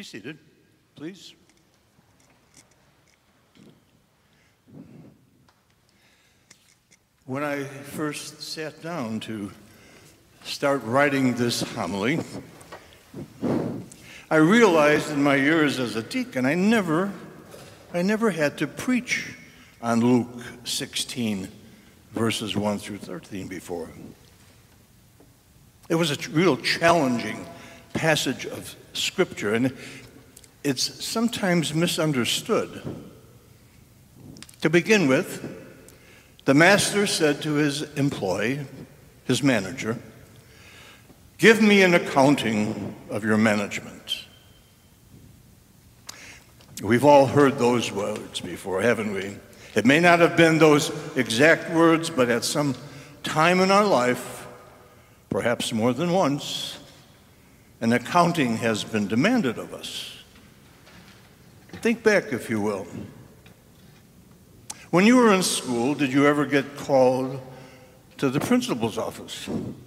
Be seated, please. When I first sat down to start writing this homily, I realized in my years as a deacon, I never had to preach on Luke 16, verses 1 through 13 before. It was a real challenging passage of Scripture, and it's sometimes misunderstood. To begin with, the master said to his employee, his manager, "Give me an accounting of your management." We've all heard those words before, haven't we? It may not have been those exact words, but at some time in our life, perhaps more than once, an accounting has been demanded of us. Think back, if you will. When you were in school, did you ever get called to the principal's office?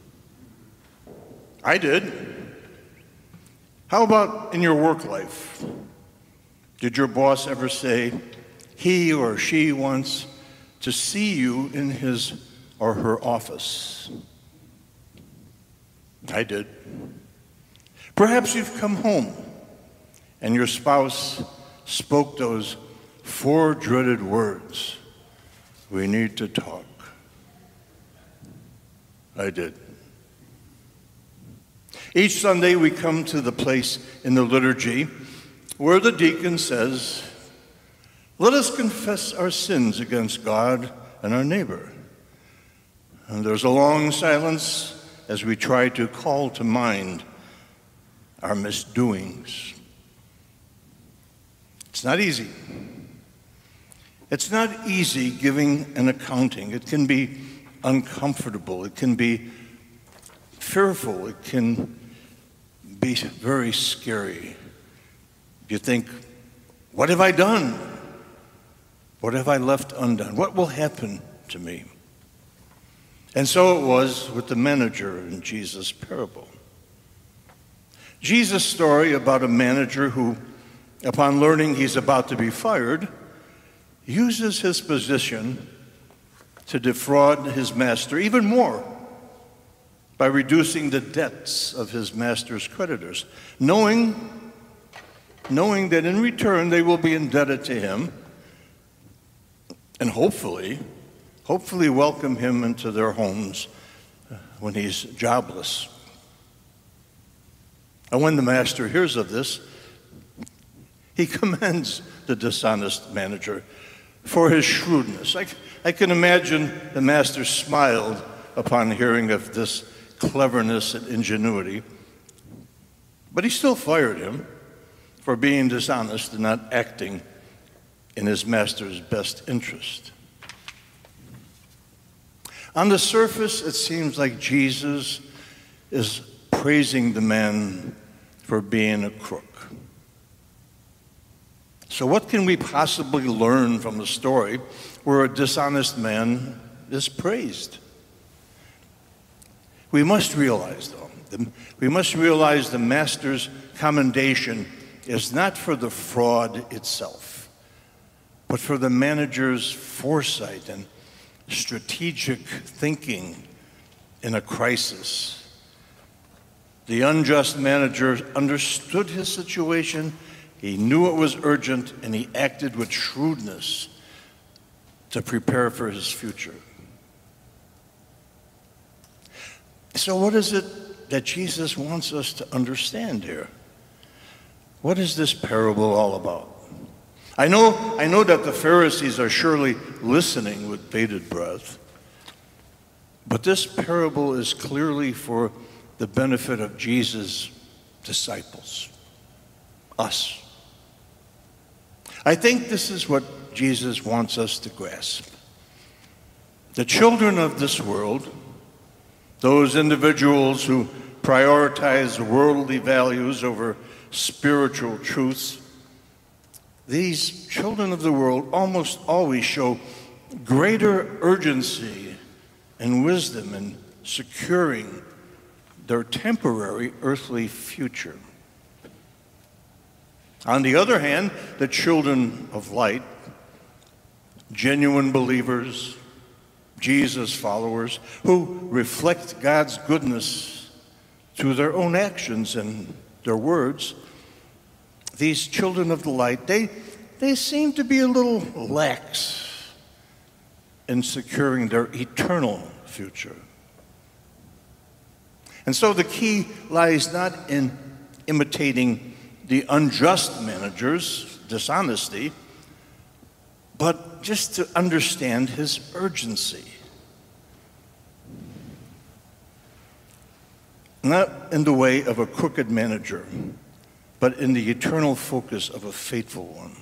I did. How about in your work life? Did your boss ever say he or she wants to see you in his or her office? I did. Perhaps you've come home and your spouse spoke those four dreaded words, "We need to talk." I did. Each Sunday we come to the place in the liturgy where the deacon says, "Let us confess our sins against God and our neighbor." And there's a long silence as we try to call to mind our misdoings. It's not easy. It's not easy giving an accounting. It can be uncomfortable. It can be fearful. It can be very scary. You think, what have I done? What have I left undone? What will happen to me? And so it was with the manager in Jesus' parable. Jesus' story about a manager who, upon learning he's about to be fired, uses his position to defraud his master even more by reducing the debts of his master's creditors, knowing that in return they will be indebted to him and hopefully welcome him into their homes when he's jobless. And when the master hears of this, he commends the dishonest manager for his shrewdness. I can imagine the master smiled upon hearing of this cleverness and ingenuity, but he still fired him for being dishonest and not acting in his master's best interest. On the surface, it seems like Jesus is praising the man for being a crook. So what can we possibly learn from the story where a dishonest man is praised? We must realize, though, the master's commendation is not for the fraud itself, but for the manager's foresight and strategic thinking in a crisis. The unjust manager understood his situation, he knew it was urgent, and he acted with shrewdness to prepare for his future. So what is it that Jesus wants us to understand here? What is this parable all about? I know that the Pharisees are surely listening with bated breath, but this parable is clearly for the benefit of Jesus' disciples, us. I think this is what Jesus wants us to grasp. The children of this world, those individuals who prioritize worldly values over spiritual truths, these children of the world almost always show greater urgency and wisdom in securing their temporary earthly future. On the other hand, the children of light, genuine believers, Jesus followers, who reflect God's goodness through their own actions and their words, these children of the light, they seem to be a little lax in securing their eternal future. And so the key lies not in imitating the unjust manager's dishonesty, but just to understand his urgency. Not in the way of a crooked manager, but in the eternal focus of a faithful one.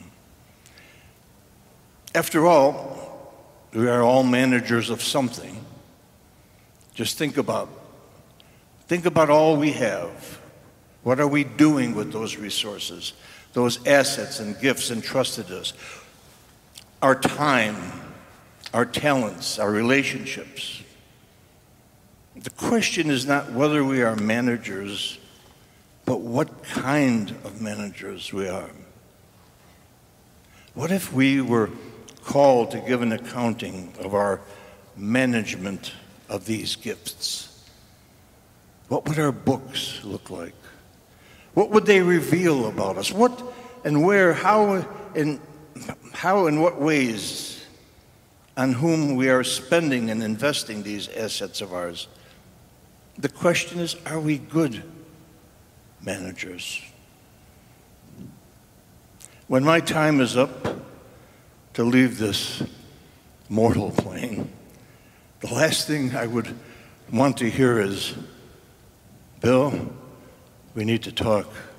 After all, we are all managers of something. Just think about all we have. What are we doing with those resources, those assets and gifts entrusted us? Our time, our talents, our relationships. The question is not whether we are managers, but what kind of managers we are. What if we were called to give an accounting of our management of these gifts? What would our books look like? What would they reveal about us? What and where, how and what ways, on whom we are spending and investing these assets of ours? The question is, are we good managers? When my time is up to leave this mortal plane, the last thing I would want to hear is, Bill, we need to talk.